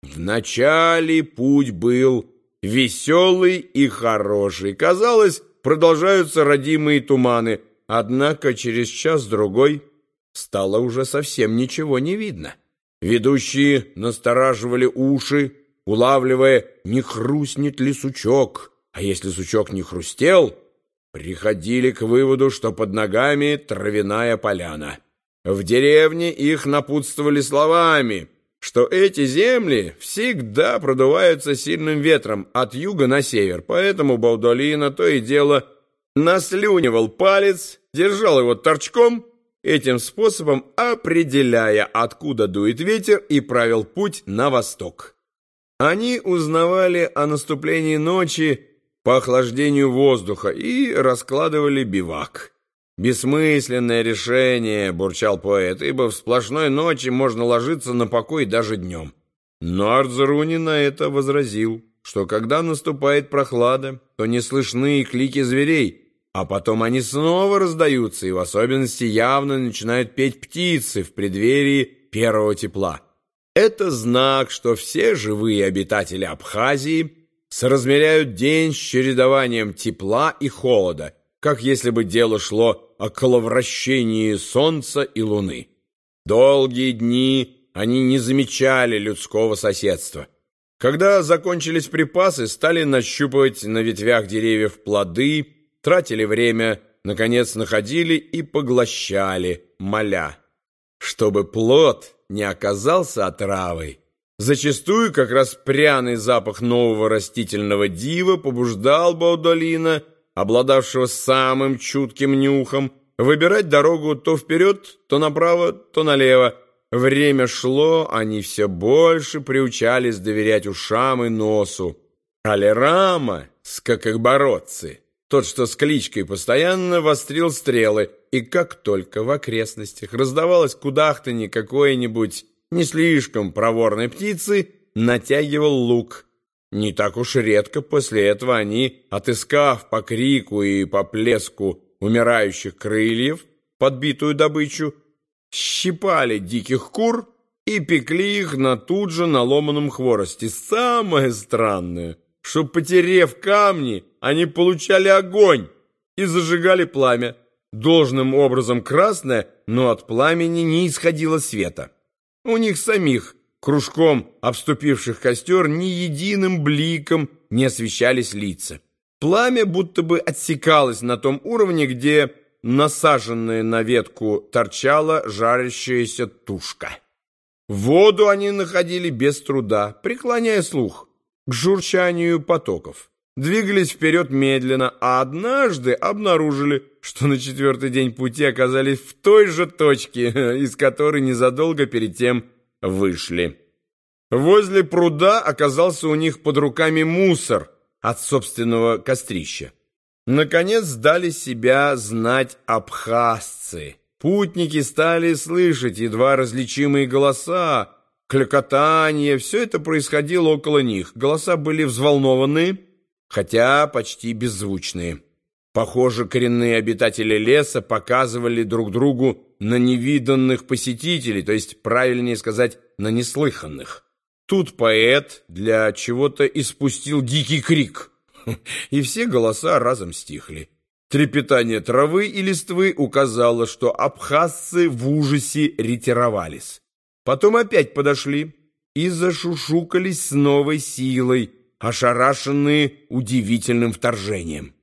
Вначале путь был веселый и хороший. Казалось, продолжаются родимые туманы, однако через час-другой стало уже совсем ничего не видно. Ведущие настораживали уши, улавливая, не хрустнет ли сучок, а если сучок не хрустел, приходили к выводу, что под ногами травяная поляна. В деревне их напутствовали словами, что эти земли всегда продуваются сильным ветром от юга на север, поэтому Баудолино то и дело наслюнивал палец, держал его торчком, этим способом определяя, откуда дует ветер, и правил путь на восток. Они узнавали о наступлении ночи по охлаждению воздуха и раскладывали бивак. «Бессмысленное решение», — бурчал поэт, «ибо в сплошной ночи можно ложиться на покой даже днем». Но Ардзеруни на это возразил, что когда наступает прохлада, то не слышны и клики зверей, а потом они снова раздаются, и в особенности явно начинают петь птицы в преддверии первого тепла. Это знак, что все живые обитатели Абхазии соразмеряют день с чередованием тепла и холода, как если бы дело шло о коловращении солнца и луны. Долгие дни они не замечали людского соседства. Когда закончились припасы, стали нащупывать на ветвях деревьев плоды, тратили время, наконец находили и поглощали, моля, чтобы плод не оказался отравой. Зачастую как раз пряный запах нового растительного дива побуждал Баудолино, обладавшего самым чутким нюхом, выбирать дорогу то вперед, то направо, то налево. Время шло, они все больше приучались доверять ушам и носу. Алерама, скакобородцы, тот, что с кличкой, постоянно вострил стрелы, и как только в окрестностях раздавалось кудахтанье какой-нибудь не слишком проворной птицы, натягивал лук. Не так уж редко после этого они, отыскав по крику и по плеску умирающих крыльев подбитую добычу, щипали диких кур и пекли их на тут же наломанном хворосте. Самое странное, что, потерев камни, они получали огонь и зажигали пламя. Должным образом красное, но от пламени не исходило света. У них самих, кружком обступивших костер, ни единым бликом не освещались лица. Пламя будто бы отсекалось на том уровне, где насаженная на ветку торчала жарящаяся тушка. Воду они находили без труда, преклоняя слух к журчанию потоков. Двигались вперед медленно, а однажды обнаружили, что на 4-й день пути оказались в той же точке, из которой незадолго перед тем вышли. Возле пруда оказался у них под руками мусор от собственного кострища. Наконец дали себя знать абхазцы. Путники стали слышать едва различимые голоса, клёкотанье. Все это происходило около них. Голоса были взволнованные, хотя почти беззвучные. Похоже, коренные обитатели леса показывали друг другу на невиданных посетителей, то есть, правильнее сказать, на неслыханных. Тут поэт для чего-то испустил дикий крик, и все голоса разом стихли. Трепетание травы и листвы указало, что абхазцы в ужасе ретировались. Потом опять подошли и зашушукались с новой силой, ошарашенные удивительным вторжением.